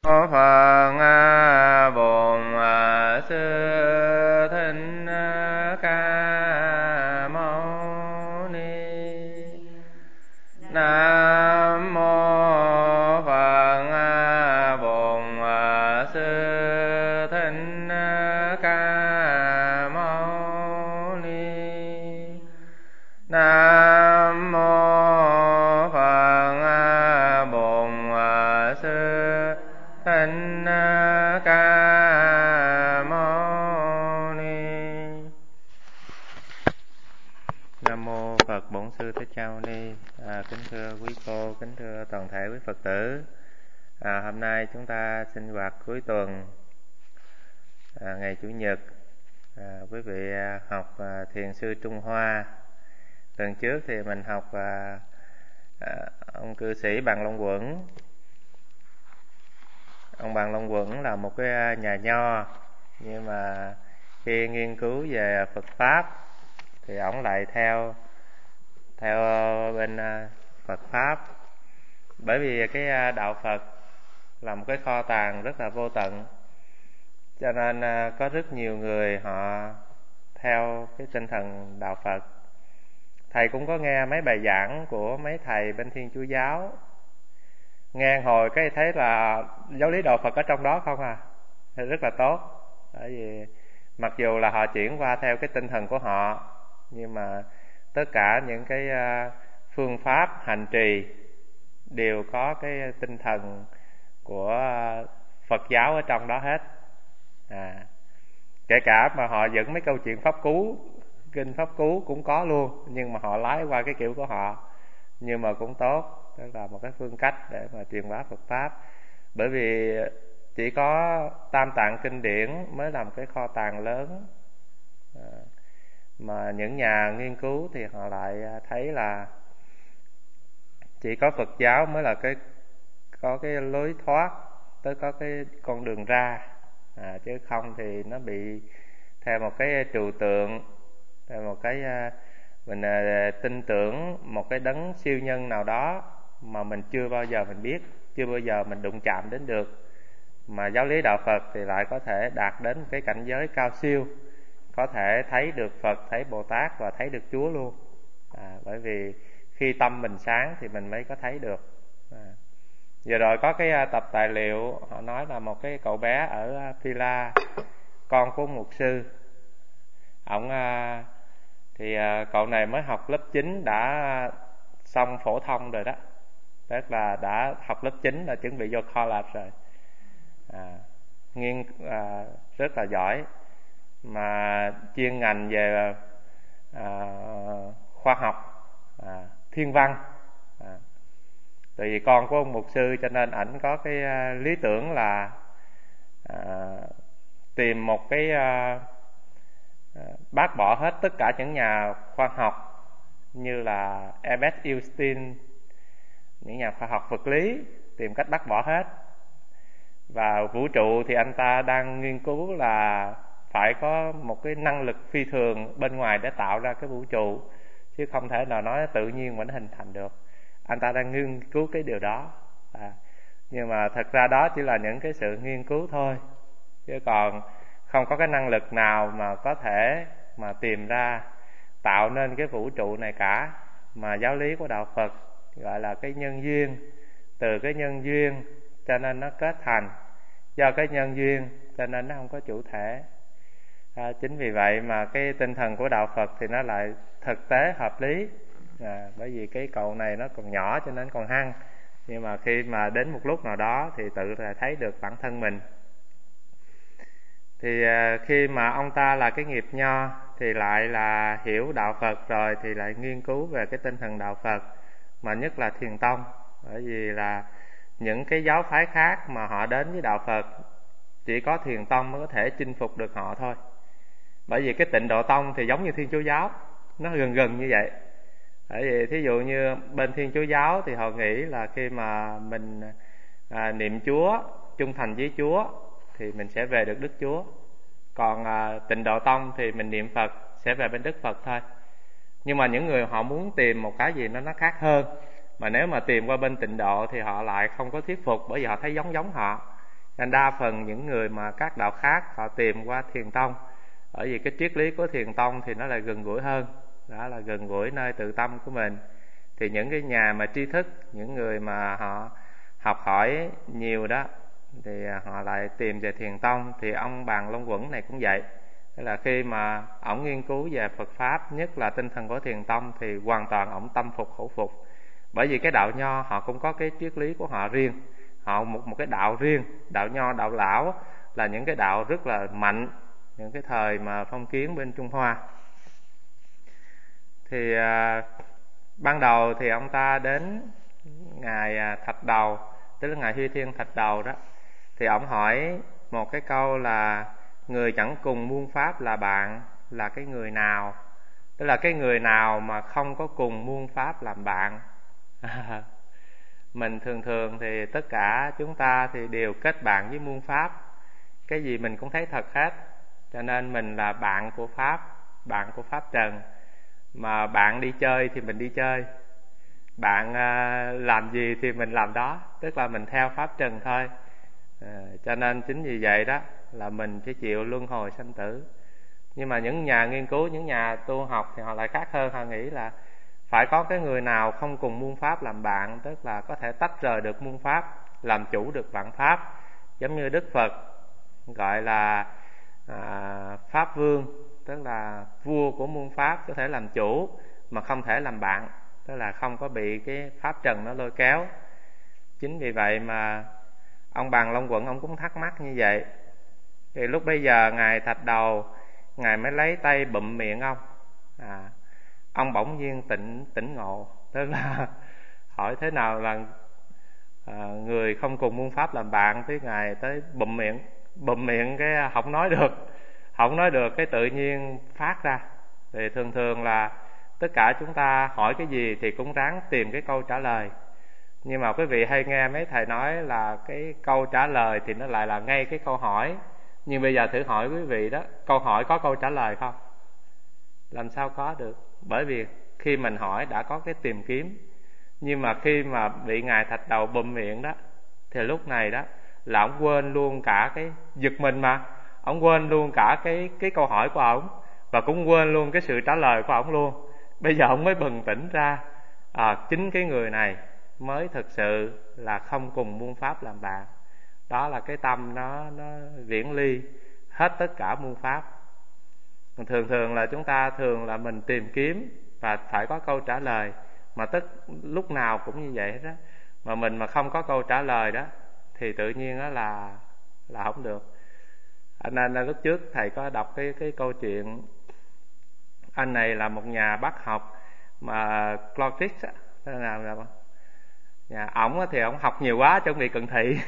Phật Bổn Sư Thích Ca Mâu Ni. Nam mô Phật Bổn Sư Thích Ca Mâu Ni. Nam mô Phật Bổn Sư Thích Ca Mâu Ni. Nam mô Phật Bổn Sư Thích Ca Mâu Ni. Kính thưa quý cô, kính thưa toàn thể quý Phật tử. Hôm nay chúng ta sinh hoạt cuối tuần, ngày Chủ nhật. Quý vị học Thiền sư Trung Hoa. Tuần trước thì mình học ông cư sĩ Bằng Long Quẩn. Ông Bằng Long Quẩn là một cái nhà nho, nhưng mà khi nghiên cứu về Phật Pháp thì ổng lại theo bên Phật Pháp. Bởi vì cái đạo Phật là một cái kho tàng rất là vô tận, cho nên có rất nhiều người họ theo cái tinh thần đạo Phật. Thầy cũng có nghe mấy bài giảng của mấy thầy bên Thiên Chúa giáo, nghe hồi cái thấy là giáo lý đạo Phật ở trong đó không thì rất là tốt. Bởi vì mặc dù là họ chuyển qua theo cái tinh thần của họ, nhưng mà tất cả những cái phương pháp hành trì đều có cái tinh thần của Phật giáo ở trong đó hết. Kể cả mà họ dẫn mấy câu chuyện pháp cú, kinh pháp cú cũng có luôn, nhưng mà họ lái qua cái kiểu của họ, nhưng mà cũng tốt. Đó là một cái phương cách để mà truyền bá Phật Pháp. Bởi vì chỉ có Tam Tạng Kinh Điển mới là một cái kho tàng lớn, mà những nhà nghiên cứu thì họ lại thấy là chỉ có Phật giáo mới là có cái lối thoát, tới có cái con đường ra, chứ không thì nó bị theo một cái trừu tượng, theo một cái mình tin tưởng một cái đấng siêu nhân nào đó mà mình chưa bao giờ mình biết, chưa bao giờ mình đụng chạm đến được. Mà giáo lý đạo Phật thì lại có thể đạt đến cái cảnh giới cao siêu, có thể thấy được Phật, thấy Bồ Tát và thấy được Chúa luôn. Bởi vì khi tâm mình sáng thì mình mới có thấy được. Vừa rồi có cái tập tài liệu, họ nói là một cái cậu bé ở Pila, con của mục sư. Ông thì cậu này mới học lớp 9 đã xong phổ thông rồi đó, tức là đã học lớp 9 là chuẩn bị vô college rồi. Rất là giỏi, mà chuyên ngành về khoa học, thiên văn. Tại vì con của ông mục sư cho nên ảnh có cái lý tưởng là tìm một cái bác bỏ hết tất cả những nhà khoa học như là Albert Einstein, những nhà khoa học vật lý, tìm cách bác bỏ hết. Và vũ trụ thì anh ta đang nghiên cứu là phải có một cái năng lực phi thường bên ngoài để tạo ra cái vũ trụ, chứ không thể nào nói tự nhiên mà nó hình thành được. Anh ta đang nghiên cứu cái điều đó. Nhưng mà thật ra đó chỉ là những cái sự nghiên cứu thôi, chứ còn không có cái năng lực nào mà có thể mà tìm ra tạo nên cái vũ trụ này cả. Mà giáo lý của đạo Phật gọi là cái nhân duyên. Từ cái nhân duyên cho nên nó kết thành, do cái nhân duyên cho nên nó không có chủ thể. Chính vì vậy mà cái tinh thần của đạo Phật thì nó lại thực tế, hợp lý. Bởi vì cái cậu này nó còn nhỏ cho nên còn hăng, nhưng mà khi mà đến một lúc nào đó thì tự là thấy được bản thân mình. Thì khi mà ông ta là cái nghiệp nho thì lại là hiểu đạo Phật rồi thì lại nghiên cứu về cái tinh thần đạo Phật, mà nhất là Thiền tông. Bởi vì là những cái giáo phái khác mà họ đến với đạo Phật, chỉ có Thiền tông mới có thể chinh phục được họ thôi. Bởi vì cái Tịnh Độ tông thì giống như Thiên Chúa giáo, nó gần gần như vậy. Bởi vì thí dụ như bên Thiên Chúa giáo thì họ nghĩ là khi mà mình niệm Chúa, trung thành với Chúa thì mình sẽ về được Đức Chúa. Còn Tịnh Độ tông thì mình niệm Phật sẽ về bên Đức Phật thôi. Nhưng mà những người họ muốn tìm một cái gì nó khác hơn, mà nếu mà tìm qua bên Tịnh Độ thì họ lại không có thuyết phục, bởi vì họ thấy giống họ. Nên đa phần những người mà các đạo khác họ tìm qua Thiền tông, bởi vì cái triết lý của Thiền tông thì nó là gần gũi hơn, đó là gần gũi nơi tự tâm của mình. Thì những cái nhà mà tri thức, những người mà họ học hỏi nhiều đó, thì họ lại tìm về Thiền tông. Thì ông Bàn Long Quẩn này cũng vậy, tức là khi mà ổng nghiên cứu về Phật pháp, nhất là tinh thần của Thiền tông, thì hoàn toàn ổng tâm phục khẩu phục. Bởi vì cái đạo Nho họ cũng có cái triết lý của họ riêng, họ một cái đạo riêng. Đạo Nho, đạo Lão là những cái đạo rất là mạnh, những cái thời mà phong kiến bên Trung Hoa. Thì ban đầu thì ông ta đến ngài Thạch Đầu, tức là ngài Huy Thiên Thạch Đầu đó, thì ông hỏi một cái câu là người chẳng cùng muôn pháp là bạn là cái người nào? Tức là cái người nào mà không có cùng muôn pháp làm bạn? Mình thường thường thì tất cả chúng ta thì đều kết bạn với muôn pháp, cái gì mình cũng thấy thật hết, cho nên mình là bạn của pháp, bạn của pháp trần. Mà bạn đi chơi thì mình đi chơi, bạn làm gì thì mình làm đó, tức là mình theo pháp trần thôi. Cho nên chính vì vậy đó là mình phải chịu luân hồi sanh tử. Nhưng mà những nhà nghiên cứu, những nhà tu học thì họ lại khác hơn, họ nghĩ là phải có cái người nào không cùng muôn pháp làm bạn, tức là có thể tách rời được muôn pháp, làm chủ được vạn pháp. Giống như Đức Phật gọi là Pháp Vương, tức là vua của muôn pháp, có thể làm chủ mà không thể làm bạn, tức là không có bị cái pháp trần nó lôi kéo. Chính vì vậy mà ông Bàn Long Quẩn ông cũng thắc mắc như vậy. Thì lúc bây giờ ngài Thạch Đầu, ngài mới lấy tay bụm miệng ông bỗng nhiên tỉnh ngộ, tức là hỏi thế nào là người không cùng muôn pháp làm bạn, tới ngài tới bụm miệng cái không nói được cái tự nhiên phát ra. Thì thường thường là tất cả chúng ta hỏi cái gì thì cũng ráng tìm cái câu trả lời, nhưng mà quý vị hay nghe mấy thầy nói là cái câu trả lời thì nó lại là ngay cái câu hỏi. Nhưng bây giờ thử hỏi quý vị đó, câu hỏi có câu trả lời không? Làm sao có được? Bởi vì khi mình hỏi đã có cái tìm kiếm. Nhưng mà khi mà bị ngài Thạch Đầu bụm miệng đó, thì lúc này đó là ông quên luôn cả cái giật mình, mà ông quên luôn cả cái câu hỏi của ông, và cũng quên luôn cái sự trả lời của ông luôn. Bây giờ ông mới bừng tỉnh ra, chính cái người này mới thực sự là không cùng muôn pháp làm bạn. Đó là cái tâm nó viễn ly hết tất cả muôn pháp. Thường thường là chúng ta thường là mình tìm kiếm và phải có câu trả lời, mà lúc nào cũng như vậy đó. Mà mình mà không có câu trả lời đó thì tự nhiên đó là không được. Nên là lúc trước thầy có đọc cái câu chuyện. Anh này là một nhà bác học mà Clovis á, là nhà ổng thì ổng học nhiều quá cho ông bị cận thị.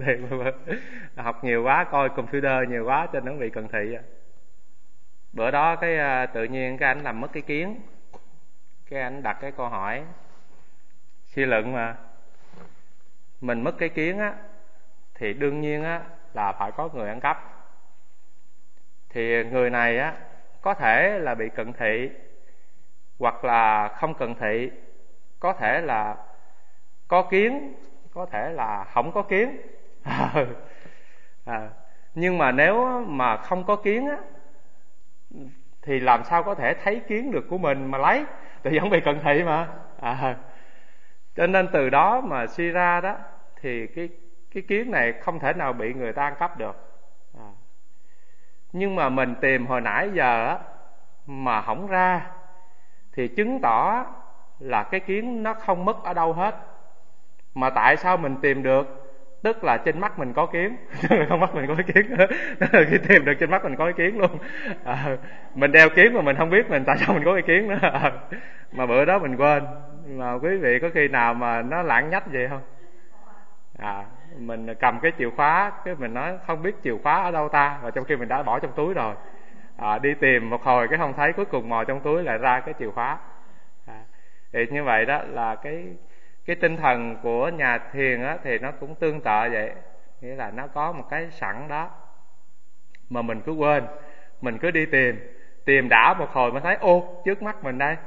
Học nhiều quá, coi computer nhiều quá cho nên ông bị cận thị. Bữa đó cái tự nhiên cái anh làm mất cái kiến, cái anh đặt cái câu hỏi suy luận mà mình mất cái kiến á thì đương nhiên á là phải có người ăn cắp. Thì người này á có thể là bị cận thị, hoặc là không cận thị, có thể là có kiến, có thể là không có kiến. Nhưng mà nếu mà không có kiến á thì làm sao có thể thấy kiến được của mình mà lấy, thì vẫn bị cận thị mà. Cho nên từ đó mà suy ra đó thì cái kiến này không thể nào bị người ta ăn cắp được. Nhưng mà mình tìm hồi nãy giờ á mà không ra thì chứng tỏ là cái kiến nó không mất ở đâu hết. Mà tại sao mình tìm được? Tức là trên mắt mình có kiến. Không mắt mình có cái kiến. Khi tìm được trên mắt mình có cái kiến luôn. Mình đeo kiến mà mình không biết mình tại sao mình có cái kiến nữa. Mà bữa đó mình quên. Mà quý vị có khi nào mà nó lãng nhách vậy không? Mình cầm cái chìa khóa, cái mình nói không biết chìa khóa ở đâu ta, và trong khi mình đã bỏ trong túi rồi. Đi tìm một hồi cái không thấy, cuối cùng mò trong túi lại ra cái chìa khóa. Thì như vậy đó là cái tinh thần của nhà thiền á, thì nó cũng tương tự vậy. Nghĩa là nó có một cái sẵn đó mà mình cứ quên, mình cứ đi tìm đã một hồi mới thấy ô trước mắt mình đây.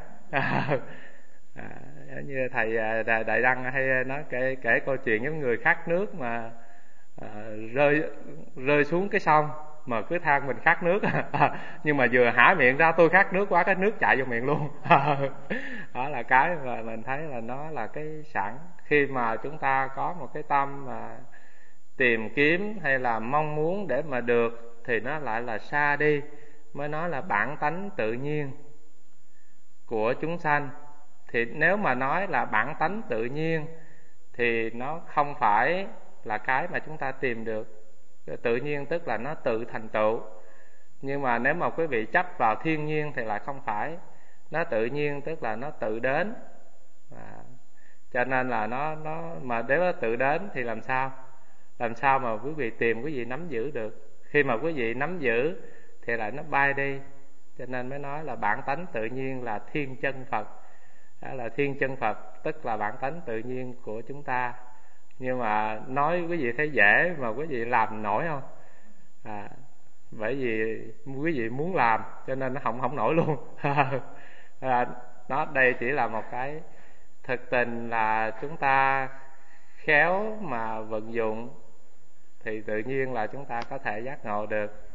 Như thầy Đại Đăng hay nói kể câu chuyện giống người khát nước mà rơi rơi xuống cái sông mà cứ than mình khát nước. Nhưng mà vừa há miệng ra tôi khát nước quá, cái nước chạy vô miệng luôn. Đó là cái mà mình thấy là nó là cái sẵn. Khi mà chúng ta có một cái tâm mà tìm kiếm hay là mong muốn để mà được thì nó lại là xa đi, mới nói là bản tánh tự nhiên của chúng sanh. Thì nếu mà nói là bản tánh tự nhiên thì nó không phải là cái mà chúng ta tìm được. Tự nhiên tức là nó tự thành tựu. Nhưng mà nếu mà quý vị chấp vào thiên nhiên thì lại không phải. Nó tự nhiên tức là nó tự đến. Cho nên là nó mà nếu nó tự đến thì làm sao? Làm sao mà quý vị tìm, quý vị nắm giữ được? Khi mà quý vị nắm giữ thì lại nó bay đi. Cho nên mới nói là bản tánh tự nhiên là thiên chân Phật. Đó là thiên chân Phật tức là bản tánh tự nhiên của chúng ta. Nhưng mà nói quý vị thấy dễ mà quý vị làm nổi không? Bởi vì quý vị muốn làm cho nên nó không nổi luôn. Đó, đây chỉ là một cái thực tình là chúng ta khéo mà vận dụng thì tự nhiên là chúng ta có thể giác ngộ được.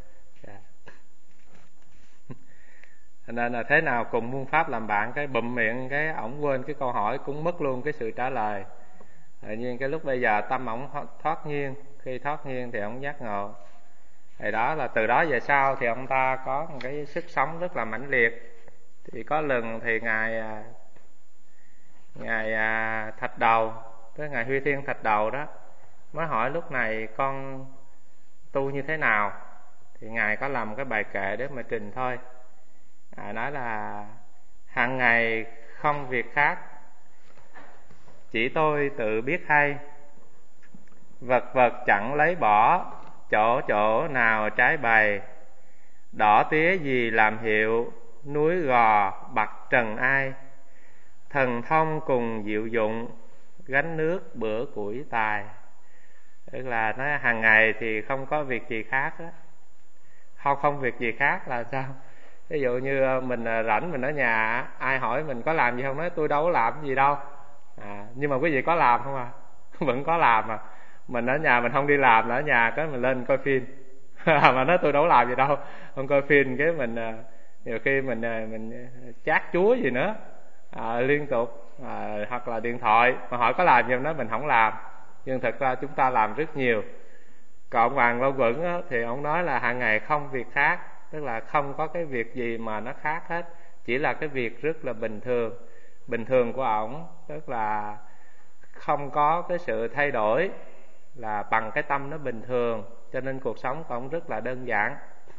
Nên là thế nào cùng muôn pháp làm bạn, cái bụm miệng cái ổng quên cái câu hỏi, cũng mất luôn cái sự trả lời. Tự nhiên cái lúc bây giờ tâm ổng thoát nhiên, khi thoát nhiên thì ổng giác ngộ. Thì đó là từ đó về sau thì ông ta có một cái sức sống rất là mãnh liệt. Thì có lần thì ngài Thạch Đầu, tới ngài Huy Thiên Thạch Đầu đó, mới hỏi lúc này con tu như thế nào. Thì ngài có làm cái bài kệ để mà trình thôi. Ngài nói là hàng ngày không việc khác, chỉ tôi tự biết hay. Vật vật chẳng lấy bỏ, chỗ chỗ nào trái bày. Đỏ tía gì làm hiệu, núi gò bặt trần ai. Thần thông cùng diệu dụng, gánh nước bữa củi tài. Tức là nói hàng ngày thì không có việc gì khác đó. Không việc gì khác là sao? Ví dụ như mình rảnh, mình ở nhà, ai hỏi mình có làm gì không, nói tôi đâu có làm gì đâu. Nhưng mà quý vị có làm không? Vẫn có làm mà. Mình ở nhà mình không đi làm, ở nhà cái mình lên coi phim. Mà nói tôi đâu có làm gì đâu, không coi phim cái mình nhiều khi mình chát chúa gì nữa liên tục, hoặc là điện thoại mà hỏi có làm gì không, nói mình không làm. Nhưng thật ra chúng ta làm rất nhiều. Còn ông Hoàng Lâu Vững á, thì ông nói là hàng ngày không việc khác, tức là không có cái việc gì mà nó khác hết, chỉ là cái việc rất là bình thường. Bình thường của ổng tức là không có cái sự thay đổi, là bằng cái tâm nó bình thường, cho nên cuộc sống của ổng rất là đơn giản.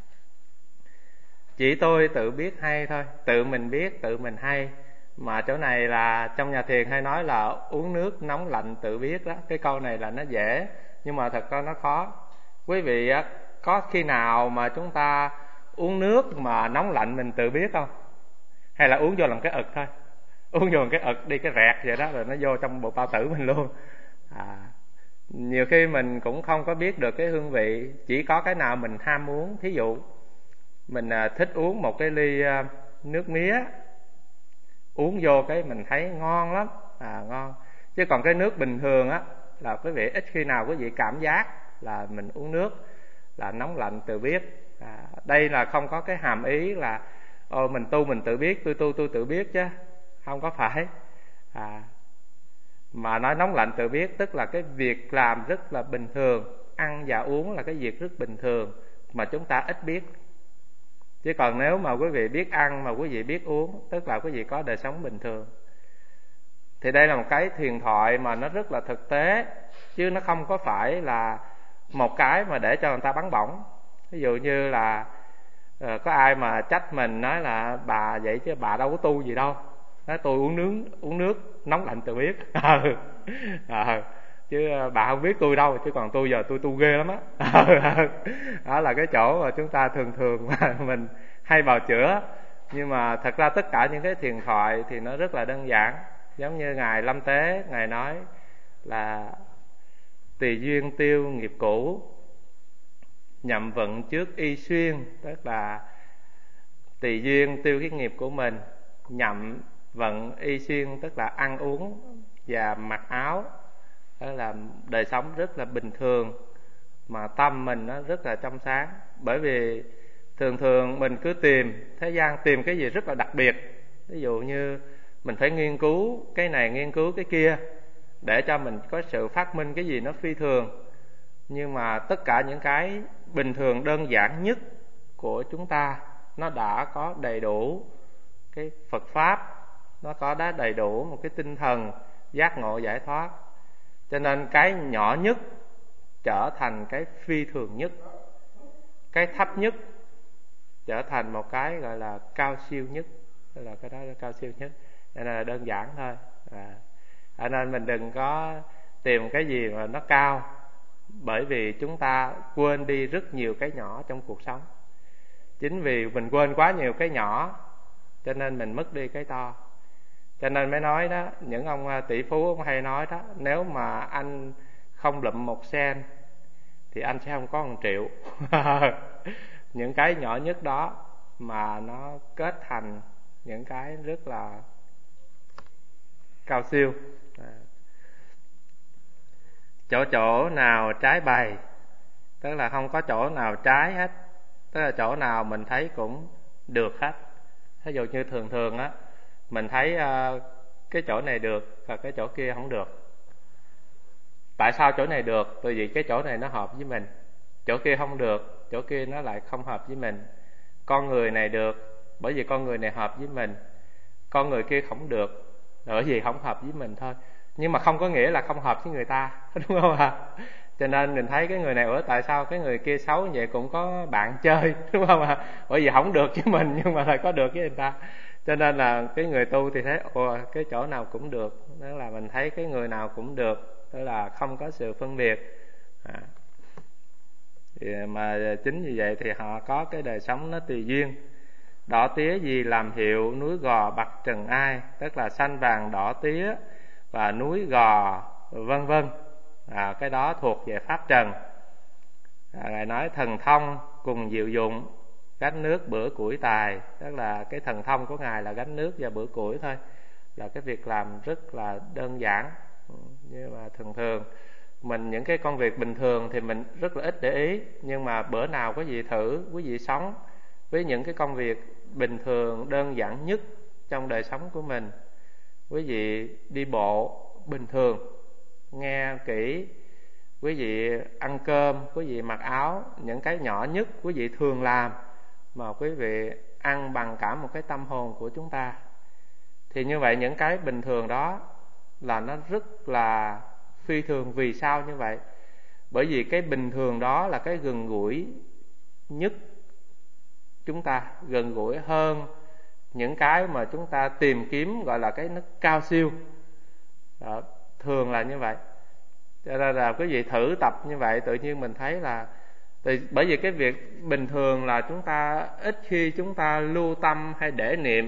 Chỉ tôi tự biết hay thôi, tự mình biết, tự mình hay. Mà chỗ này là trong nhà thiền hay nói là uống nước nóng lạnh tự biết đó. Cái câu này là nó dễ, nhưng mà thật ra nó khó. Quý vị á, có khi nào mà chúng ta uống nước mà nóng lạnh mình tự biết không? Hay là uống vô làm cái ực thôi, uống vô làm cái ực đi cái rẹt vậy đó, rồi nó vô trong bộ bao tử mình luôn. Nhiều khi mình cũng không có biết được cái hương vị, chỉ có cái nào mình ham muốn. Thí dụ mình thích uống một cái ly nước mía, uống vô cái mình thấy ngon lắm, ngon. Chứ còn cái nước bình thường á là quý vị ít khi nào quý vị cảm giác là mình uống nước là nóng lạnh tự biết. Đây là không có cái hàm ý là mình tu mình tự biết, tôi tự biết, chứ không có phải. Mà nói nóng lạnh tự biết tức là cái việc làm rất là bình thường. Ăn và uống là cái việc rất bình thường mà chúng ta ít biết. Chứ còn nếu mà quý vị biết ăn mà quý vị biết uống, tức là quý vị có đời sống bình thường. Thì đây là một cái thiền thoại mà nó rất là thực tế, chứ nó không có phải là một cái mà để cho người ta bắn bổng. Ví dụ như là có ai mà trách mình nói là bà vậy chứ bà đâu có tu gì đâu, nói tôi uống nước nóng lạnh tự biết. Chứ bà không biết tôi đâu, chứ còn tôi giờ tôi tu ghê lắm á. Đó là cái chỗ mà chúng ta thường mà mình hay bào chữa. Nhưng mà thật ra tất cả những cái thiền thoại thì nó rất là đơn giản. Giống như ngài Lâm Tế, ngài nói là tùy duyên tiêu nghiệp cũ, nhậm vận trước y xuyên. Tức là tùy duyên tiêu cái nghiệp của mình, nhậm vận y xuyên tức là ăn uống và mặc áo, đó là đời sống rất là bình thường. mà tâm mình nó rất là trong sáng. Bởi vì thường thường mình cứ tìm thế gian, tìm cái gì rất là đặc biệt. Ví dụ như mình phải nghiên cứu cái này, nghiên cứu cái kia để cho mình có sự phát minh cái gì nó phi thường. Nhưng mà tất cả những cái bình thường đơn giản nhất của chúng ta nó đã có đầy đủ cái Phật Pháp, nó có đã đầy đủ một cái tinh thần giác ngộ giải thoát. Cho nên cái nhỏ nhất trở thành cái phi thường nhất, cái thấp nhất trở thành một cái gọi là cao siêu nhất. Tức là cái đó là cao siêu nhất, nên là đơn giản thôi. Cho nên mình đừng có tìm cái gì mà nó cao, bởi vì chúng ta quên đi rất nhiều cái nhỏ trong cuộc sống. Chính vì mình quên quá nhiều cái nhỏ cho nên mình mất đi cái to. Cho nên mới nói đó, những ông tỷ phú ông hay nói đó, nếu mà anh không lụm 1 sen thì anh sẽ không có 1 triệu. Những cái nhỏ nhất đó mà nó kết thành những cái rất là cao siêu. Chỗ chỗ nào trái bày, tức là không có chỗ nào trái hết, tức là chỗ nào mình thấy cũng được hết. Ví dụ như thường thường á, mình thấy cái chỗ này được và cái chỗ kia không được. Tại sao chỗ này được? Bởi vì cái chỗ này nó hợp với mình. Chỗ kia không được, chỗ kia nó lại không hợp với mình. Con người này được, bởi vì con người này hợp với mình. Con người kia không được, bởi vì không hợp với mình thôi. Nhưng mà không có nghĩa là không hợp với người ta, đúng không ạ? Cho nên mình thấy cái người này, tại sao cái người kia xấu như vậy cũng có bạn chơi, đúng không ạ? Bởi vì không được với mình nhưng mà lại có được với người ta. Cho nên là cái người tu thì thấy cái chỗ nào cũng được, đó là mình thấy cái người nào cũng được, tức là không có sự phân biệt. Mà chính vì vậy thì họ có cái đời sống nó tùy duyên. Đỏ tía gì làm hiệu, núi gò bạc trần ai, tức là xanh vàng đỏ tía và núi gò vân vân. Cái đó thuộc về pháp trần. Ngài nói thần thông cùng diệu dụng, gánh nước bữa củi tài, tức là cái thần thông của Ngài là gánh nước và bữa củi thôi, là cái việc làm rất là đơn giản. Nhưng mà thường thường mình những cái công việc bình thường thì mình rất là ít để ý, nhưng mà bữa nào quý vị thử, quý vị sống với những cái công việc bình thường đơn giản nhất trong đời sống của mình. Quý vị đi bộ bình thường, nghe kỹ, quý vị ăn cơm, quý vị mặc áo, những cái nhỏ nhất quý vị thường làm mà quý vị ăn bằng cả một cái tâm hồn của chúng ta. Thì như vậy những cái bình thường đó là nó rất là phi thường. Vì sao như vậy? Bởi vì cái bình thường đó là cái gần gũi nhất chúng ta, gần gũi hơn những cái mà chúng ta tìm kiếm gọi là cái nó cao siêu. Đó, thường là như vậy. Cho nên là quý vị thử tập như vậy, tự nhiên mình thấy là bởi vì cái việc bình thường là chúng ta ít khi chúng ta lưu tâm hay để niệm.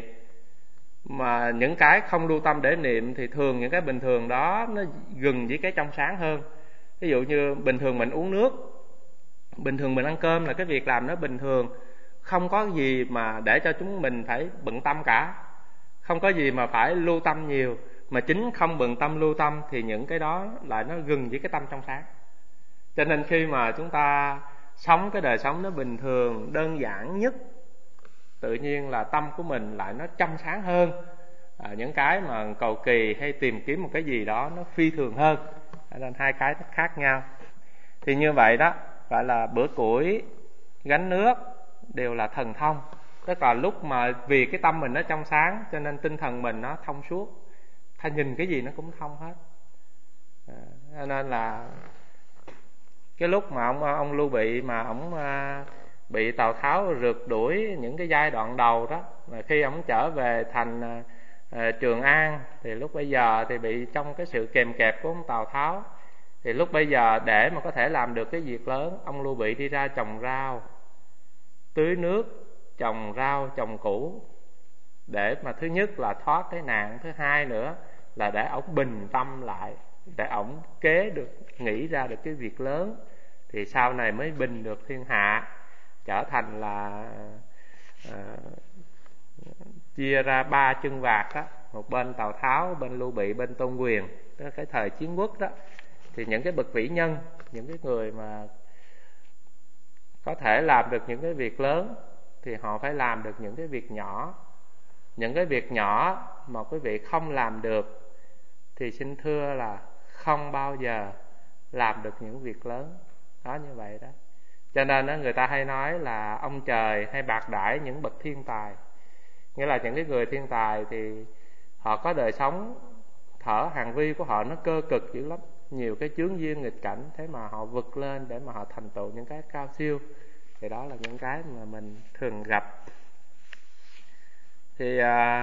Mà những cái không lưu tâm để niệm thì thường những cái bình thường đó nó gần với cái trong sáng hơn. Ví dụ như bình thường mình uống nước, bình thường mình ăn cơm là cái việc làm nó bình thường, không có gì mà để cho chúng mình phải bận tâm cả, không có gì mà phải lưu tâm nhiều. Mà chính không bận tâm lưu tâm thì những cái đó lại nó gần với cái tâm trong sáng. Cho nên khi mà chúng ta sống cái đời sống nó bình thường đơn giản nhất, tự nhiên là tâm của mình lại nó trong sáng hơn. Những cái mà cầu kỳ hay tìm kiếm một cái gì đó nó phi thường hơn, nên hai cái nó khác nhau. Thì như vậy đó, gọi là bữa củi gánh nước đều là thần thông. Tức là lúc mà vì cái tâm mình nó trong sáng cho nên tinh thần mình nó thông suốt, thay nhìn cái gì nó cũng thông hết. Nên là cái lúc mà ông Lưu Bị mà ông bị Tào Tháo rượt đuổi những cái giai đoạn đầu đó, mà khi ông trở về thành Trường An thì lúc bây giờ thì bị trong cái sự kèm kẹp của ông Tào Tháo. Thì lúc bây giờ để mà có thể làm được cái việc lớn, ông Lưu Bị đi ra trồng rau, tưới nước, trồng rau, trồng củ, để mà thứ nhất là thoát cái nạn, thứ hai nữa là để ổng bình tâm lại, để ổng kế được, nghĩ ra được cái việc lớn, thì sau này mới bình được thiên hạ, trở thành là chia ra 3 chân vạc đó, một bên Tào Tháo, bên Lưu Bị, bên Tôn Quyền. Đó, cái thời chiến quốc đó thì những cái bậc vĩ nhân, những cái người mà có thể làm được những cái việc lớn thì họ phải làm được những cái việc nhỏ. Những cái việc nhỏ mà quý vị không làm được thì xin thưa là không bao giờ làm được những việc lớn. Đó, như vậy đó. Cho nên đó, người ta hay nói là ông trời hay bạc đãi những bậc thiên tài. Nghĩa là những cái người thiên tài thì họ có đời sống thở hành vi của họ nó cơ cực dữ lắm, nhiều cái chướng duyên nghịch cảnh, thế mà họ vượt lên để mà họ thành tựu những cái cao siêu. Thì đó là những cái mà mình thường gặp. Thì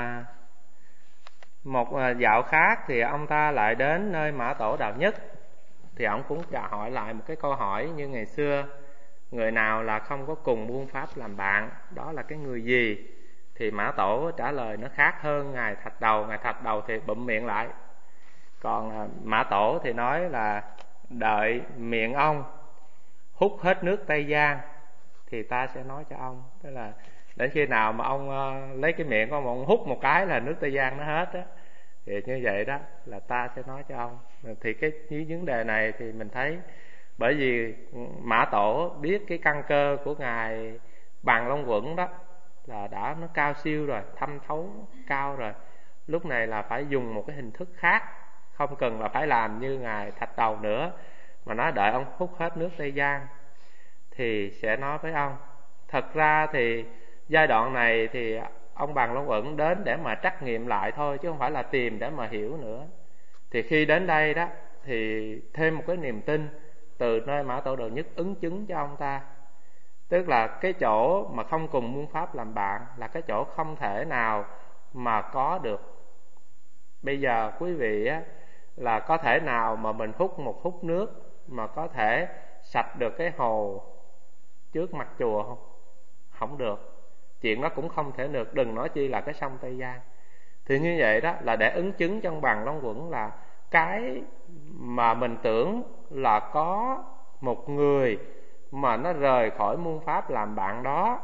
một dạo khác thì ông ta lại đến nơi Mã Tổ Đạo Nhất. Thì ông cũng hỏi lại một cái câu hỏi như ngày xưa: người nào là không có cùng muôn pháp làm bạn, đó là cái người gì? Thì Mã Tổ trả lời nó khác hơn Ngài Thạch Đầu. Ngài Thạch Đầu thì bụm miệng lại, còn Mã Tổ thì nói là đợi miệng ông hút hết nước Tây Giang thì ta sẽ nói cho ông. Tức là đến khi nào mà ông lấy cái miệng của ông hút một cái là nước Tây Giang nó hết á, thì như vậy đó là ta sẽ nói cho ông. Thì cái vấn đề này thì mình thấy, bởi vì Mã Tổ biết cái căn cơ của Ngài Bàn Long Quẩn đó là đã nó cao siêu rồi, thâm thấu cao rồi. Lúc này là phải dùng một cái hình thức khác, không cần là phải làm như Ngài Thạch Đầu nữa, mà nói đợi ông hút hết nước Tây Giang thì sẽ nói với ông. Thật ra thì giai đoạn này thì ông Bàn Long Uẩn đến để mà trắc nghiệm lại thôi, chứ không phải là tìm để mà hiểu nữa. Thì khi đến đây đó thì thêm một cái niềm tin từ nơi Mã Tổ Đạo Nhất ứng chứng cho ông ta. Tức là cái chỗ mà không cùng muôn pháp làm bạn là cái chỗ không thể nào mà có được. Bây giờ quý vị á, là có thể nào mà mình hút một hút nước mà có thể sạch được cái hồ trước mặt chùa không? Không được. Chuyện đó cũng không thể được, đừng nói chi là cái sông Tây Giang. Thì như vậy đó là để ứng chứng trong Bàn Long Quẩn là cái mà mình tưởng là có một người mà nó rời khỏi muôn pháp làm bạn đó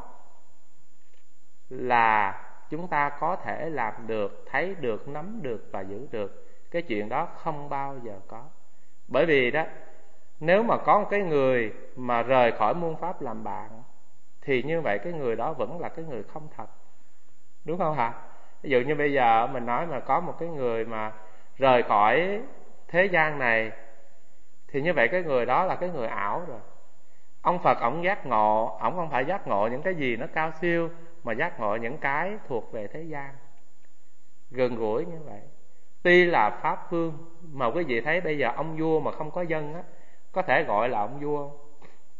là chúng ta có thể làm được, thấy được, nắm được và giữ được. Cái chuyện đó không bao giờ có. Bởi vì đó, nếu mà có một cái người mà rời khỏi muôn pháp làm bạn thì như vậy cái người đó vẫn là cái người không thật, đúng không hả? Ví dụ như bây giờ mình nói mà có một cái người mà rời khỏi thế gian này thì như vậy cái người đó là cái người ảo rồi. Ông Phật ổng giác ngộ, ổng không phải giác ngộ những cái gì nó cao siêu, mà giác ngộ những cái thuộc về thế gian, gần gũi như vậy. Tuy là pháp vương mà quý vị thấy bây giờ ông vua mà không có dân á, có thể gọi là ông vua không?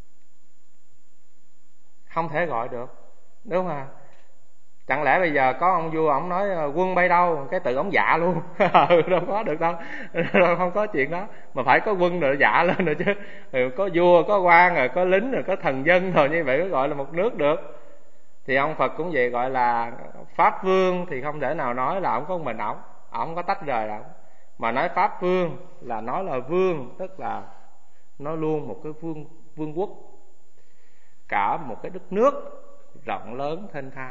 Không thể gọi được, đúng không? Chẳng lẽ bây giờ có ông vua ổng nói quân bay đâu, cái tự ổng dạ luôn. Đâu có được đâu. Không có chuyện đó, mà phải có quân rồi dạ lên rồi chứ. Có vua, có quan, rồi có lính, rồi có thần dân, rồi như vậy mới gọi là một nước được. Thì ông Phật cũng vậy, gọi là pháp vương thì không thể nào nói là ổng có mình ổng không có tách rời ổng. Mà nói pháp vương là nói là vương, tức là nó luôn một cái vương quốc, cả một cái đất nước rộng lớn thênh thang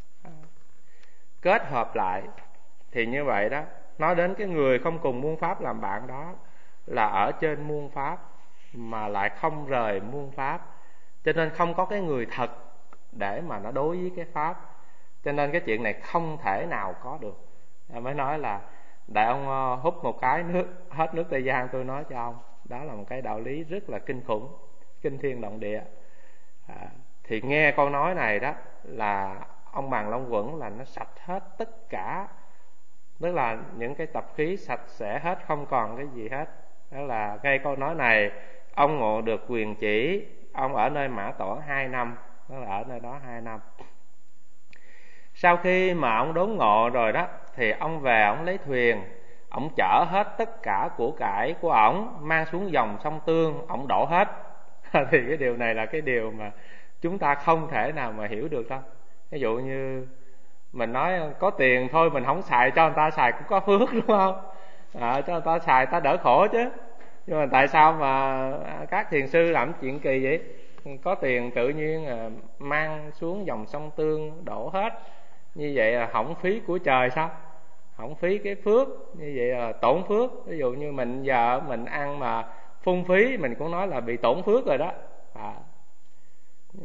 kết hợp lại. Thì như vậy đó, nói đến cái người không cùng muôn pháp làm bạn đó là ở trên muôn pháp mà lại không rời muôn pháp, cho nên không có cái người thật để mà nó đối với cái pháp. Cho nên cái chuyện này không thể nào có được. Mới nói là đại ông hút một cái nước hết nước Tây Giang tôi nói cho ông. Đó là một cái đạo lý rất là kinh khủng, kinh thiên động địa. Thì nghe câu nói này đó là ông Bàn Long Quẩn là nó sạch hết tất cả, tức là những cái tập khí sạch sẽ hết, không còn cái gì hết. Đó là ngay câu nói này ông ngộ được quyền chỉ. Ông ở nơi Mã Tổ 2 năm, đó là ở nơi đó 2 năm. Sau khi mà ông đốn ngộ rồi đó thì ông về, ông lấy thuyền, ông chở hết tất cả của cải của ổng mang xuống dòng sông Tương, ổng đổ hết. Thì cái điều này là cái điều mà chúng ta không thể nào mà hiểu được đâu. Ví dụ như mình nói có tiền thôi mình không xài, cho người ta xài cũng có phước, đúng không? Cho người ta xài ta đỡ khổ chứ. Nhưng mà tại sao mà các thiền sư làm chuyện kỳ vậy? Có tiền tự nhiên mang xuống dòng sông Tương đổ hết, như vậy là hỏng phí của trời sao? Hỏng phí cái phước, như vậy là tổn phước. Ví dụ như mình giờ mình ăn mà phung phí, mình cũng nói là bị tổn phước rồi đó.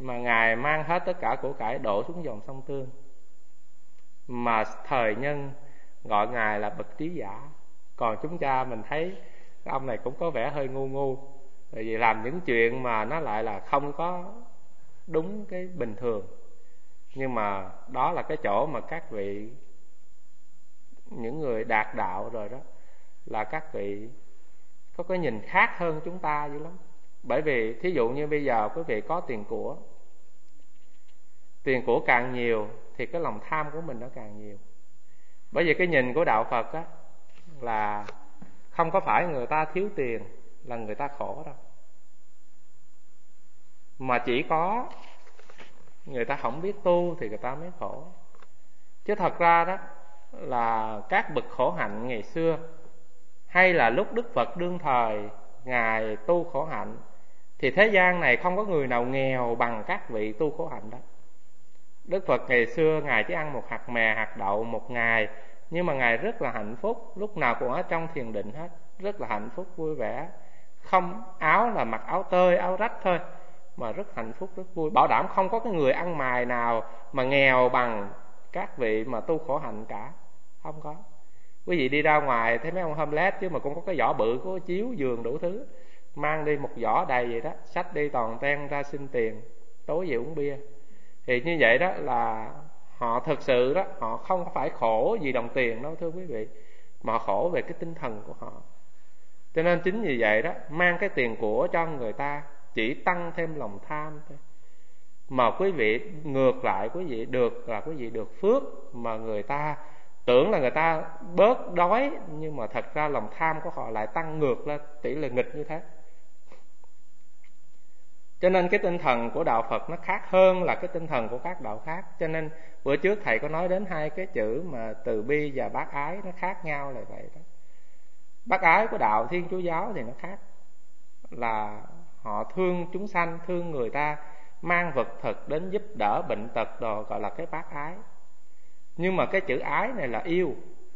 Ngài mang hết tất cả của cải đổ xuống dòng sông Tương, mà thời nhân gọi Ngài là bậc trí giả. Còn chúng ta mình thấy cái ông này cũng có vẻ hơi ngu ngu, bởi vì làm những chuyện mà nó lại là không có đúng cái bình thường. Nhưng mà đó là cái chỗ mà các vị, những người đạt đạo rồi đó, là các vị có cái nhìn khác hơn chúng ta dữ lắm. Bởi vì thí dụ như bây giờ quý vị có tiền của càng nhiều thì cái lòng tham của mình nó càng nhiều. Bởi vì cái nhìn của đạo Phật á, là không có phải người ta thiếu tiền là người ta khổ đâu, mà chỉ có người ta không biết tu thì người ta mới khổ. Chứ thật ra đó là các bậc khổ hạnh ngày xưa, hay là lúc Đức Phật đương thời Ngài tu khổ hạnh, thì thế gian này không có người nào nghèo bằng các vị tu khổ hạnh đó. Đức Phật ngày xưa Ngài chỉ ăn một hạt mè, hạt đậu một ngày, nhưng mà Ngài rất là hạnh phúc, lúc nào cũng ở trong thiền định hết, rất là hạnh phúc vui vẻ. Không, áo là mặc áo tơi, áo rách thôi, mà rất hạnh phúc, rất vui. Bảo đảm không có cái người ăn mày nào mà nghèo bằng các vị mà tu khổ hạnh cả. Không có. Quý vị đi ra ngoài thấy mấy ông homeless chứ mà cũng có cái giỏ bự, có chiếu, giường đủ thứ, mang đi một giỏ đầy vậy đó, xách đi toàn ten ra xin tiền, tối về uống bia. Thì như vậy đó là họ thực sự đó, họ không phải khổ vì đồng tiền đâu thưa quý vị, mà họ khổ về cái tinh thần của họ. Cho nên chính vì vậy đó, mang cái tiền của cho người ta chỉ tăng thêm lòng tham thôi. Mà quý vị ngược lại, quý vị được là quý vị được phước, mà người ta tưởng là người ta bớt đói, nhưng mà thật ra lòng tham của họ lại tăng ngược lên, tỷ lệ nghịch như thế. Cho nên cái tinh thần của đạo Phật nó khác hơn là cái tinh thần của các đạo khác. Cho nên bữa trước thầy có nói đến hai cái chữ mà từ bi và bác ái, nó khác nhau là vậy đó. Bác ái của đạo Thiên Chúa giáo thì nó khác, là họ thương chúng sanh, thương người ta, mang vật thực đến giúp đỡ bệnh tật đồ, gọi là cái bác ái. Nhưng mà cái chữ ái này là yêu,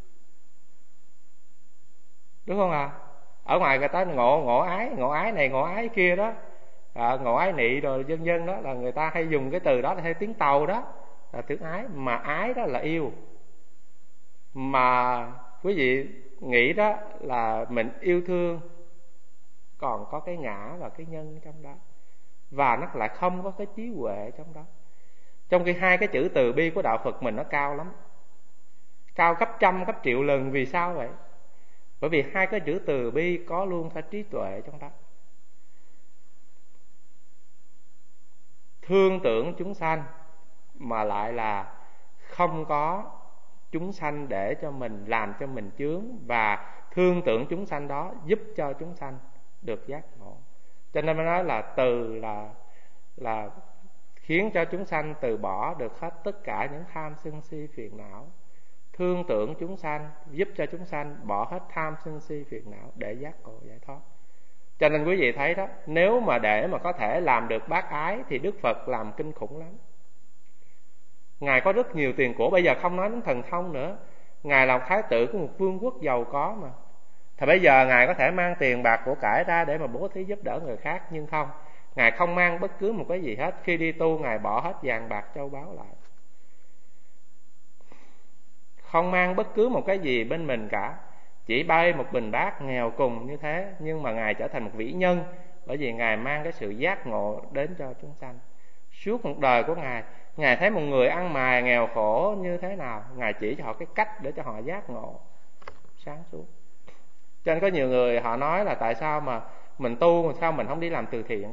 đúng không ạ? Ở ngoài người ta ngộ ái này, ngộ ái kia đó, ngộ ái nị rồi vân vân đó, là người ta hay dùng cái từ đó là theo tiếng Tàu đó, là tiếng ái. Mà ái đó là yêu. Mà quý vị nghĩ đó là mình yêu thương, còn có cái ngã và cái nhân trong đó, và nó lại không có cái trí huệ trong đó. Trong khi hai cái chữ từ bi của đạo Phật mình nó cao lắm, cao gấp trăm gấp triệu lần. Vì sao vậy? Bởi vì hai cái chữ từ bi có luôn cả trí tuệ trong đó. Thương tưởng chúng sanh mà lại là không có chúng sanh để cho mình, làm cho mình chướng, và thương tưởng chúng sanh đó giúp cho chúng sanh được giác ngộ. Cho nên mới nói là từ là khiến cho chúng sanh từ bỏ được hết tất cả những tham sân si phiền não. Thương tưởng chúng sanh giúp cho chúng sanh bỏ hết tham sân si phiền não để giác ngộ giải thoát. Cho nên quý vị thấy đó, nếu mà để mà có thể làm được bác ái thì Đức Phật làm kinh khủng lắm. Ngài có rất nhiều tiền của, bây giờ không nói đến thần thông nữa, Ngài là thái tử của một vương quốc giàu có mà. Thì bây giờ Ngài có thể mang tiền bạc của cải ra để mà bố thí giúp đỡ người khác, nhưng không, Ngài không mang bất cứ một cái gì hết. Khi đi tu, Ngài bỏ hết vàng bạc châu báu lại, không mang bất cứ một cái gì bên mình cả, chỉ bay một bình bát nghèo cùng như thế. Nhưng mà Ngài trở thành một vĩ nhân, bởi vì Ngài mang cái sự giác ngộ đến cho chúng sanh. Suốt một đời của Ngài thấy một người ăn mày nghèo khổ như thế nào, Ngài chỉ cho họ cái cách để cho họ giác ngộ sáng suốt. Cho nên có nhiều người họ nói là tại sao mà mình tu mà sao mình không đi làm từ thiện.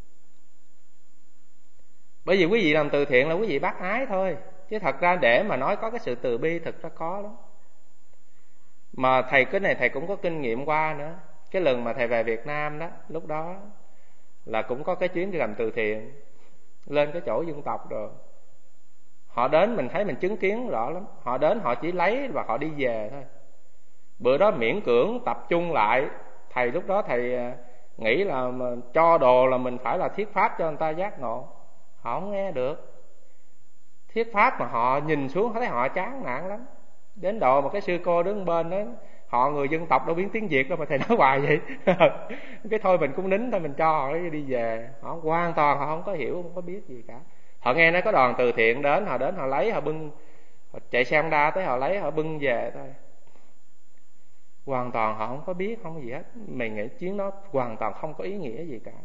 Bởi vì quý vị làm từ thiện là quý vị bác ái thôi, chứ thật ra để mà nói có cái sự từ bi thật ra khó lắm. Mà thầy cái này thầy cũng có kinh nghiệm qua nữa. Cái lần mà thầy về Việt Nam đó, lúc đó là cũng có cái chuyến đi làm từ thiện, lên cái chỗ dân tộc rồi. Họ đến mình thấy mình chứng kiến rõ lắm. Họ đến họ chỉ lấy và họ đi về thôi. Bữa đó miễn cưỡng tập trung lại, thầy lúc đó thầy nghĩ là mà cho đồ là mình phải là thuyết pháp cho người ta giác ngộ. Họ không nghe được. Thuyết pháp mà họ nhìn xuống thấy họ chán nản lắm. Đến độ mà cái sư cô đứng bên đó, họ người dân tộc đâu biết tiếng Việt đâu mà thầy nói hoài vậy. Cái thôi mình cũng nín thôi, mình cho họ đi về. Họ hoàn toàn họ không có hiểu, không có biết gì cả. Họ nghe nói có đoàn từ thiện đến họ lấy, họ bưng, họ chạy xe Honda tới, họ lấy, họ bưng về thôi. Hoàn toàn họ không có biết, không có gì hết. Mình nghĩ chuyến đó hoàn toàn không có ý nghĩa gì cả.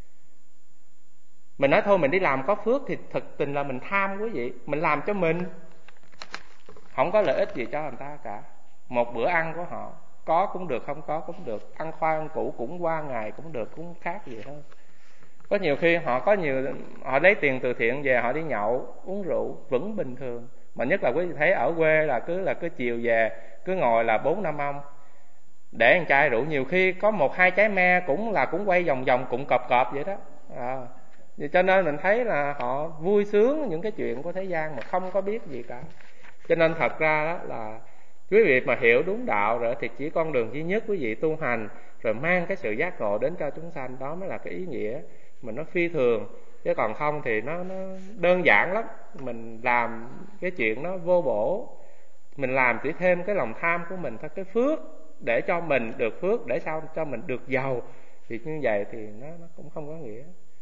Mình nói thôi mình đi làm có phước thì thực tình là mình tham quý vị. Mình làm cho mình, không có lợi ích gì cho người ta cả. Một bữa ăn của họ, có cũng được, không có cũng được. Ăn khoai ăn củ cũng qua ngày cũng được, cũng khác gì hơn. Có nhiều khi họ lấy tiền từ thiện về, họ đi nhậu, uống rượu vẫn bình thường. Mà nhất là quý vị thấy ở quê là cứ chiều về, cứ ngồi là 4-5 ông để một chai rượu, nhiều khi có 1-2 trái me cũng quay vòng vòng cũng cọp vậy đó. Cho nên mình thấy là họ vui sướng những cái chuyện của thế gian mà không có biết gì cả. Cho nên thật ra đó là quý vị mà hiểu đúng đạo rồi thì chỉ con đường duy nhất quý vị tu hành rồi mang cái sự giác ngộ đến cho chúng sanh, đó mới là cái ý nghĩa mà nó phi thường. Chứ còn không thì nó đơn giản lắm. Mình làm cái chuyện nó vô bổ, mình làm chỉ thêm cái lòng tham của mình thôi, cái phước để cho mình được phước, để sao cho mình được giàu, thì như vậy thì nó cũng không có nghĩa.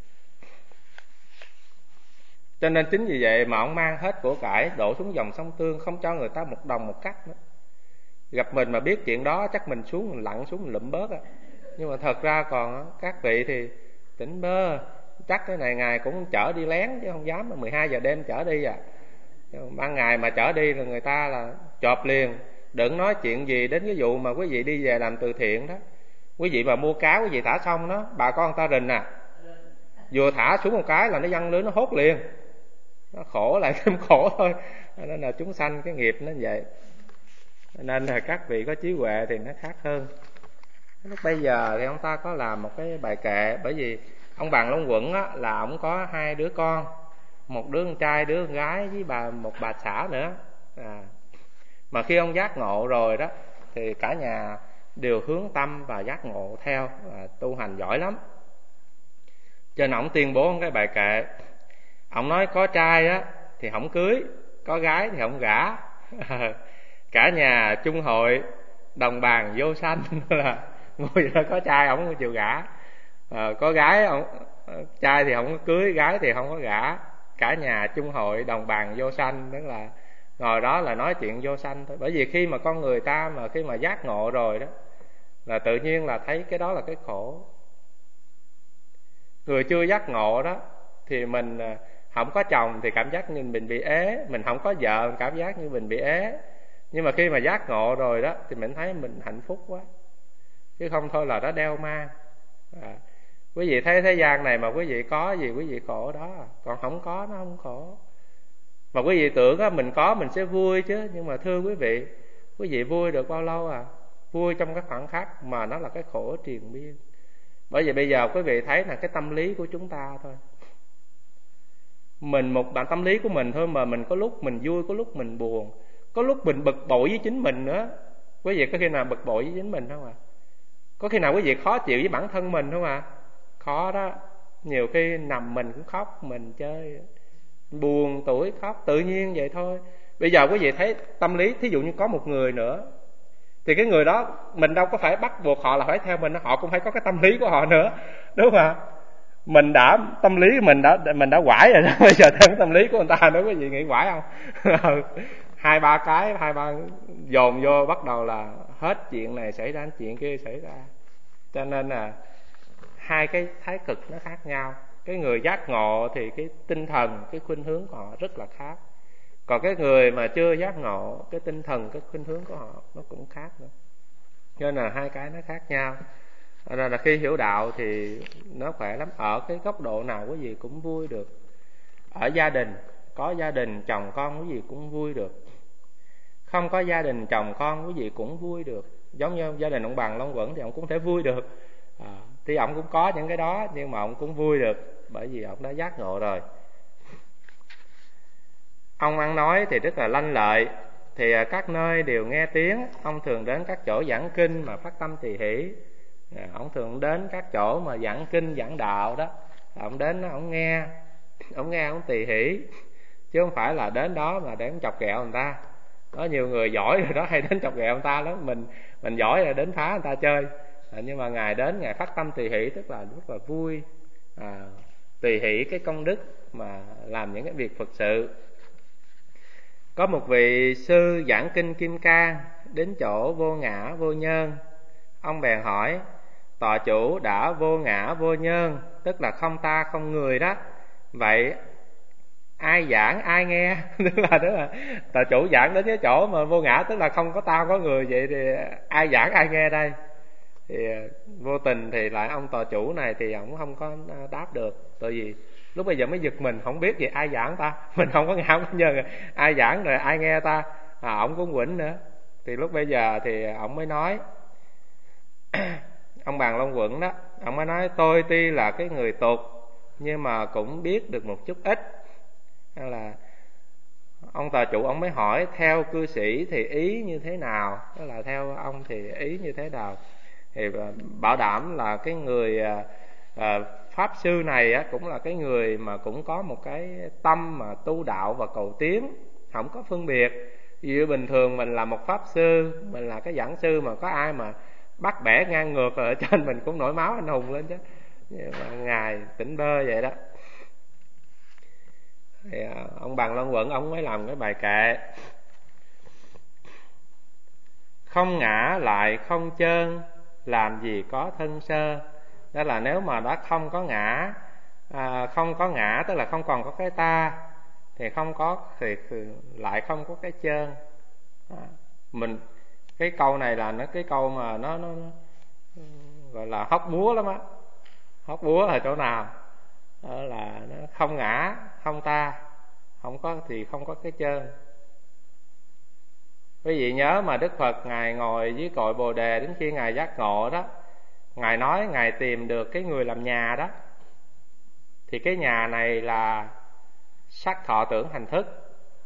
Cho nên chính vì vậy mà ông mang hết của cải đổ xuống dòng sông Tương, không cho người ta một đồng một cắc nữa. Gặp mình mà biết chuyện đó chắc mình xuống, mình lặn xuống, mình lụm bớt á. Nhưng mà thật ra còn các vị thì tỉnh bơ, chắc cái này ngài cũng chở đi lén chứ không dám. 12 giờ đêm chở đi à. Ban ngày mà chở đi là người ta là chộp liền. Đừng nói chuyện gì đến cái vụ mà quý vị đi về làm từ thiện đó. Quý vị mà mua cá quý vị thả xong đó, bà con người ta rình à, vừa thả xuống một cái là nó văng lưới, nó hốt liền. Nó khổ lại thêm khổ thôi. Nên là chúng sanh cái nghiệp nó vậy. Nên là các vị có trí huệ thì nó khác hơn. Lúc bây giờ thì ông ta có làm một cái bài kệ. Bởi vì ông Bàn Long Quẩn á, là ông có 2 đứa con, một đứa con trai, đứa con gái với một bà xã nữa. Mà khi ông giác ngộ rồi đó thì cả nhà đều hướng tâm và giác ngộ theo, tu hành giỏi lắm. Cho nên ông tuyên bố một cái bài kệ. Ông nói có trai á thì không cưới, có gái thì không gả. Cả nhà chung hội đồng bàn vô sanh. Là ngồi đó có trai ông không chịu gả, có gái trai thì không có cưới, gái thì không có gả. Cả nhà chung hội đồng bàn vô sanh, tức là ngồi đó là nói chuyện vô sanh thôi. Bởi vì khi mà con người ta mà khi mà giác ngộ rồi đó là tự nhiên là thấy cái đó là cái khổ. Người chưa giác ngộ đó thì mình không có chồng thì cảm giác như mình bị ế, mình không có vợ mình cảm giác như mình bị ế. Nhưng mà khi mà giác ngộ rồi đó thì mình thấy mình hạnh phúc quá, chứ không thôi là nó đeo mang. Quý vị thấy thế gian này mà quý vị có gì quý vị khổ đó, còn không có nó không khổ. Mà quý vị tưởng á, mình có mình sẽ vui chứ. Nhưng mà thưa quý vị vui được bao lâu à? Vui trong cái khoảnh khắc mà nó là cái khổ triền miên. Bởi vì bây giờ quý vị thấy là cái tâm lý của chúng ta thôi. Mình một bạn tâm lý của mình thôi mà mình có lúc mình vui, có lúc mình buồn, có lúc mình bực bội với chính mình nữa. Quý vị có khi nào bực bội với chính mình không ạ? Có khi nào quý vị khó chịu với bản thân mình không ạ? Khó đó. Nhiều khi nằm mình cũng khóc, mình chơi buồn tuổi khóc, tự nhiên vậy thôi. Bây giờ quý vị thấy tâm lý, thí dụ như có một người nữa thì cái người đó mình đâu có phải bắt buộc họ là phải theo mình, họ cũng phải có cái tâm lý của họ nữa, đúng không ạ? Mình đã tâm lý mình đã quải rồi đó, bây giờ thêm tâm lý của người ta nữa, quý vị nghĩ quải không? hai ba dồn vô bắt đầu là hết chuyện này xảy ra chuyện kia xảy ra. Cho nên là hai cái thái cực nó khác nhau. Cái người giác ngộ thì cái tinh thần, cái khuynh hướng của họ rất là khác. Còn cái người mà chưa giác ngộ, cái tinh thần, cái khuynh hướng của họ nó cũng khác nữa. Cho nên là hai cái nó khác nhau. Nên là khi hiểu đạo thì nó khỏe lắm. Ở cái góc độ nào quý vị cũng vui được. Ở gia đình, có gia đình chồng con quý vị cũng vui được. Không có gia đình chồng con quý vị cũng vui được. Giống như gia đình ông Bằng Long Quẩn thì ông cũng thể vui được. Thì ông cũng có những cái đó nhưng mà ông cũng vui được, bởi vì ông đã giác ngộ rồi. Ông ăn nói thì rất là lanh lợi, thì các nơi đều nghe tiếng. Ông thường đến các chỗ giảng kinh mà phát tâm tỳ hỷ. Ông thường đến các chỗ mà giảng kinh giảng đạo đó, ông đến ông nghe ông tỳ hỷ, chứ không phải là đến đó mà để chọc ghẹo người ta. Có nhiều người giỏi rồi đó hay đến chọc ghẹo người ta lắm. Mình giỏi là đến phá người ta chơi. Nhưng mà ngài đến ngài phát tâm tỳ hỷ, tức là rất là vui, tùy hỷ cái công đức mà làm những cái việc Phật sự. Có một vị sư giảng kinh Kim Cang đến chỗ Vô Ngã Vô Nhân. Ông bèn hỏi: tọa chủ đã vô ngã vô nhân, tức là không ta không người đó, vậy ai giảng ai nghe? tức là tọa chủ giảng đến cái chỗ mà vô ngã, tức là không có ta có người, vậy thì ai giảng ai nghe đây? Thì vô tình thì lại ông tọa chủ này thì ông không có đáp được, tại vì lúc bây giờ mới giật mình, không biết gì ai giảng ta, mình không có ngã không có nhân, ai giảng rồi ai nghe ta, ông cũng quỉnh nữa. Thì lúc bây giờ thì ông mới nói ông Bàn Long Quẩn đó, ông mới nói: tôi tuy là cái người tục nhưng mà cũng biết được một chút ít. Hay là ông tòa chủ ông mới hỏi: theo cư sĩ thì ý như thế nào? Tức là theo ông thì ý như thế nào? Thì bảo đảm là cái người pháp sư này á, cũng là cái người mà cũng có một cái tâm mà tu đạo và cầu tiến, không có phân biệt. Ví dụ bình thường mình là một pháp sư, mình là cái giảng sư, mà có ai mà bắt bẻ ngang ngược ở trên mình cũng nổi máu anh hùng lên chứ. Nhưng mà ngài tỉnh bơ vậy đó. Thì ông Bằng Long Quẩn ông mới làm cái bài kệ: không ngã lại không chơn, làm gì có thân sơ. Đó là nếu mà đã không có ngã, không có ngã tức là không còn có cái ta, thì không có thì lại không có cái chơn. Mình cái câu này là nó cái câu mà nó gọi là hóc búa lắm á. Hóc búa ở chỗ nào? Đó là nó không ngã không ta, không có thì không có cái chơn. Quý vị nhớ mà Đức Phật ngài ngồi dưới cội Bồ Đề đến khi ngài giác ngộ đó, ngài nói ngài tìm được cái người làm nhà đó, thì cái nhà này là sắc thọ tưởng hành thức.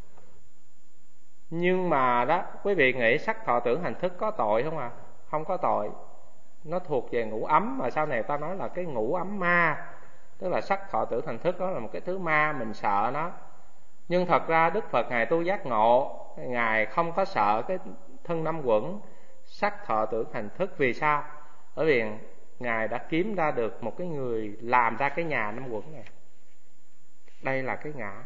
Nhưng mà đó, quý vị nghĩ sắc thọ tưởng hành thức có tội không à? Không có tội. Nó thuộc về ngũ ấm, mà sau này ta nói là cái ngũ ấm ma. Tức là sắc thọ tưởng hành thức đó là một cái thứ ma, mình sợ nó. Nhưng thật ra Đức Phật ngài tu giác ngộ, ngài không có sợ cái thân năm quẩn sắc thọ tưởng hành thức. Vì sao? Bởi vì ngài đã kiếm ra được một cái người làm ra cái nhà năm quẩn này. Đây là cái ngã.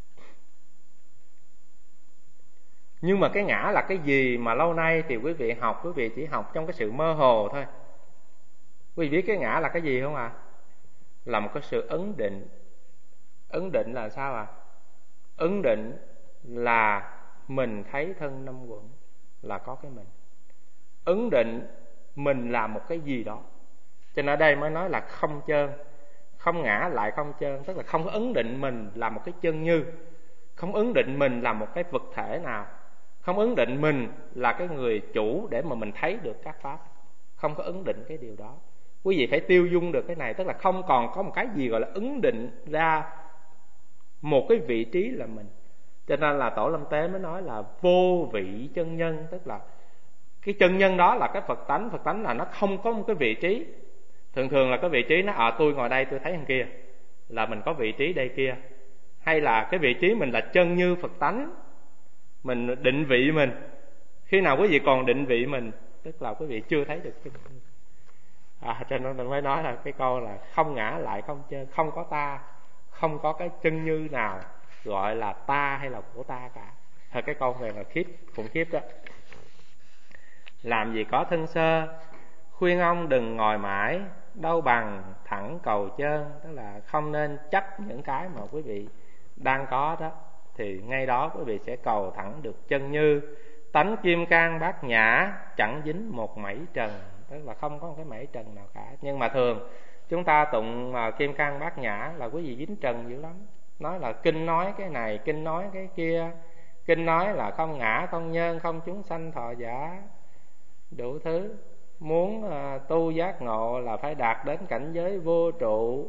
Nhưng mà cái ngã là cái gì mà lâu nay thì quý vị học, quý vị chỉ học trong cái sự mơ hồ thôi. Quý vị biết cái ngã là cái gì không ạ? Là một cái sự ấn định. Ấn định là sao ạ? Ấn định là mình thấy thân năm quẩn là có cái mình. Ấn định mình làm một cái gì đó. Cho nên ở đây mới nói là không chơn. Không ngã lại không chơn, tức là không có ấn định mình là một cái chân như, không ấn định mình là một cái vật thể nào, không ấn định mình là cái người chủ để mà mình thấy được các pháp. Không có ấn định cái điều đó. Quý vị phải tiêu dung được cái này, tức là không còn có một cái gì gọi là ấn định ra một cái vị trí là mình. Cho nên là Tổ Lâm Tế mới nói là vô vị chân nhân, tức là cái chân nhân đó là cái Phật tánh. Phật tánh là nó không có một cái vị trí. Thường thường là cái vị trí nó tôi ngồi đây tôi thấy thằng kia, là mình có vị trí đây kia. Hay là cái vị trí mình là chân như Phật tánh, mình định vị mình. Khi nào quý vị còn định vị mình, tức là quý vị chưa thấy được chân như. Cho nên mình mới nói là cái câu là không ngã lại không chơn, không có ta, không có cái chân như nào gọi là ta hay là của ta cả. Cái câu này là khủng khiếp đó. Làm gì có thân sơ, khuyên ông đừng ngồi mãi, đâu bằng thẳng cầu chơn. Tức là không nên chấp những cái mà quý vị đang có đó, thì ngay đó quý vị sẽ cầu thẳng được chân như. Tánh kim cang bát nhã, chẳng dính một mảy trần. Tức là không có một cái mảy trần nào cả. Nhưng mà thường chúng ta tụng kim cang bát nhã là quý vị dính trần dữ lắm. Nói là kinh nói cái này, kinh nói cái kia. Kinh nói là không ngã, không nhân, không chúng sanh thọ giả, đủ thứ. Muốn tu giác ngộ là phải đạt đến cảnh giới vô trụ.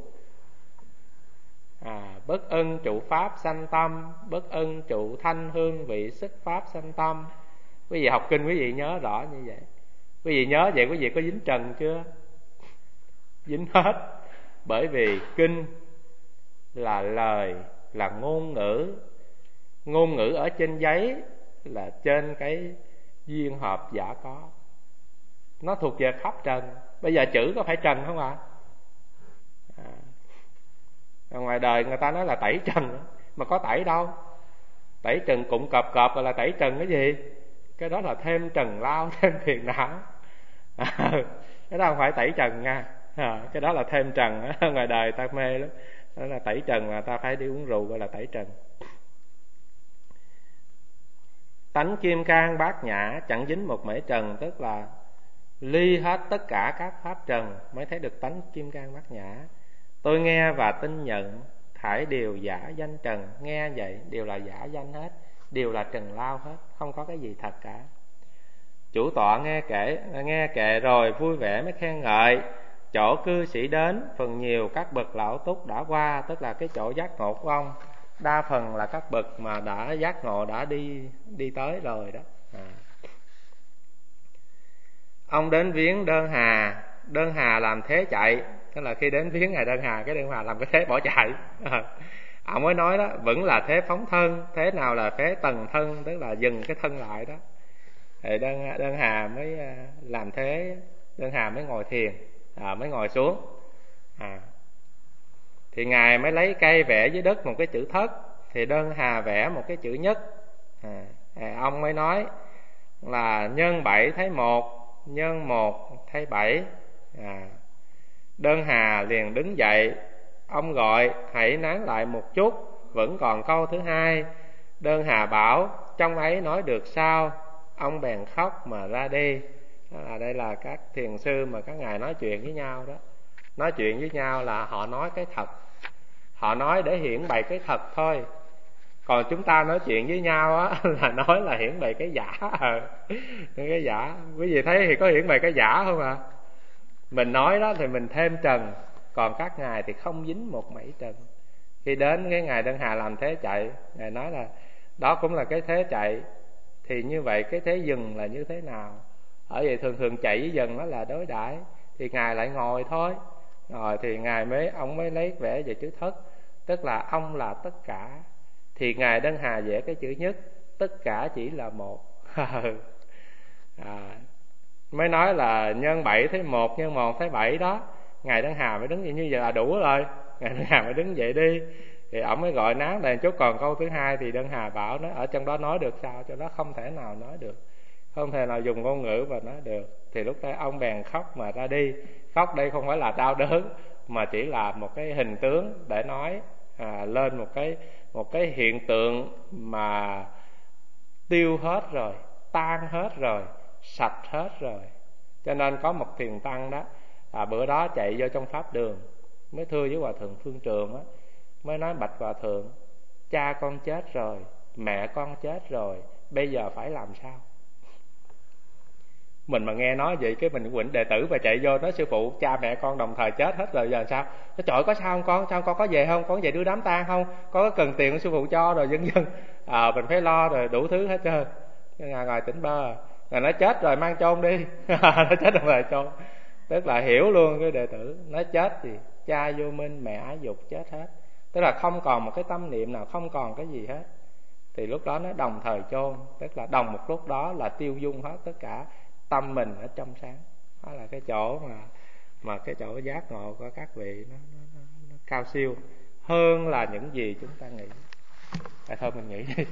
Bất ân trụ pháp sanh tâm, bất ân trụ thanh hương vị sức pháp sanh tâm. Quý vị học kinh quý vị nhớ rõ như vậy. Quý vị nhớ vậy quý vị có dính trần chưa? Dính hết. Bởi vì kinh là lời, là ngôn ngữ. Ngôn ngữ ở trên giấy là trên cái duyên hợp giả có. Nó thuộc về pháp trần. Bây giờ chữ có phải trần không ạ? Ngoài đời người ta nói là tẩy trần, mà có tẩy đâu. Tẩy trần cụm cọp gọi là tẩy trần cái gì? Cái đó là thêm trần lao, thêm phiền não. Cái đó không phải tẩy trần nha. Cái đó là thêm trần. Ngoài đời ta mê lắm, đó là tẩy trần mà ta phải đi uống rượu gọi là tẩy trần. Tánh kim cang bát nhã, chẳng dính một mảy trần, tức là ly hết tất cả các pháp trần mới thấy được tánh kim cang bát nhã. Tôi nghe và tin nhận, thải đều giả danh trần. Nghe vậy đều là giả danh hết, đều là trần lao hết, không có cái gì thật cả. Chủ tọa nghe kệ rồi vui vẻ mới khen ngợi. Chỗ cư sĩ đến phần nhiều các bậc lão túc đã qua, tức là cái chỗ giác ngộ của ông đa phần là các bậc mà đã giác ngộ, đã đi tới rồi đó. Ông đến viếng Đơn Hà, Đơn Hà làm thế chạy, tức là khi đến viếng ngài Đơn Hà, cái Đơn Hà làm cái thế bỏ chạy. Ông mới nói đó, vẫn là thế phóng thân, thế nào là thế tần thân, tức là dừng cái thân lại đó. Thì Đơn Hà mới làm thế, Đơn Hà mới ngồi thiền, mới ngồi xuống. Thì ngài mới lấy cây vẽ dưới đất một cái chữ thất, thì Đơn Hà vẽ một cái chữ nhất. Ông mới nói là nhân 7 thấy 1, nhân 1 thấy 7. Đơn Hà liền đứng dậy, ông gọi hãy nán lại một chút, vẫn còn câu thứ hai. Đơn Hà bảo trong ấy nói được sao, ông bèn khóc mà ra đi. Đây là các thiền sư mà các ngài nói chuyện với nhau đó. Nói chuyện với nhau là họ nói cái thật, họ nói để hiển bày cái thật thôi. Còn chúng ta nói chuyện với nhau á là nói là hiển bày cái giả. Cái giả, quý vị thấy thì có hiển bày cái giả không ạ? Mình nói đó thì mình thêm trần, còn các ngài thì không dính một mảy trần. Khi đến cái ngài Đơn Hà làm thế chạy, ngài nói là đó cũng là cái thế chạy, thì như vậy cái thế dừng là như thế nào? Ở vậy thường thường chạy với dừng nó là đối đãi, thì ngài lại ngồi thôi. Rồi thì ngài ông mới lấy vẽ về chữ thất, tức là ông là tất cả. Thì ngài Đơn Hà vẽ cái chữ nhất, tất cả chỉ là một. Mới nói là nhân 7 thấy 1, nhân 1 thấy 7 đó. Ngài Đơn Hà mới đứng vậy, như vậy là đủ rồi. Ngài Đơn Hà mới đứng dậy đi. Thì ông mới gọi nán lên chút, còn câu thứ hai thì Đơn Hà bảo nó ở trong đó nói được sao, cho nó không thể nào nói được, không thể nào dùng ngôn ngữ và nói được. Thì lúc đó ông bèn khóc mà ra đi. Khóc đây không phải là đau đớn, mà chỉ là một cái hình tướng để nói lên một cái hiện tượng mà tiêu hết rồi, tan hết rồi, sạch hết rồi. Cho nên có một thiền tăng đó, bữa đó chạy vô trong pháp đường, mới thưa với hòa thượng Phương Trường á, mới nói bạch hòa thượng, cha con chết rồi, mẹ con chết rồi, bây giờ phải làm sao? Mình mà nghe nói vậy cái mình quýnh đệ tử và chạy vô nói sư phụ cha mẹ con đồng thời chết hết rồi, giờ sao? Nó trời có sao không con? Sao con có về không? Con về đưa đám tang không? Có cần tiền của sư phụ cho rồi vân vân. Mình phải lo rồi đủ thứ hết trơn. Ngài tỉnh bơ, ngài nói chết rồi mang chôn đi. Nó chết rồi chôn. Tức là hiểu luôn cái đệ tử, nó chết thì cha vô minh, mẹ ái dục chết hết. Tức là không còn một cái tâm niệm nào, không còn cái gì hết. Thì lúc đó nó đồng thời chôn, tức là đồng một lúc đó là tiêu dung hết tất cả. Tâm mình ở trong sáng. Đó là cái chỗ mà cái chỗ giác ngộ của các vị nó cao siêu hơn là những gì chúng ta nghĩ. Thôi mình nghĩ đi.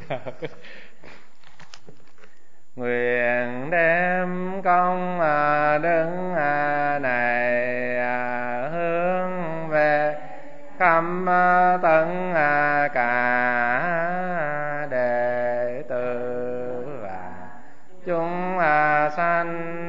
Nguyện đem công đức này hướng về khắp tận cả đệ tử và chúng sanh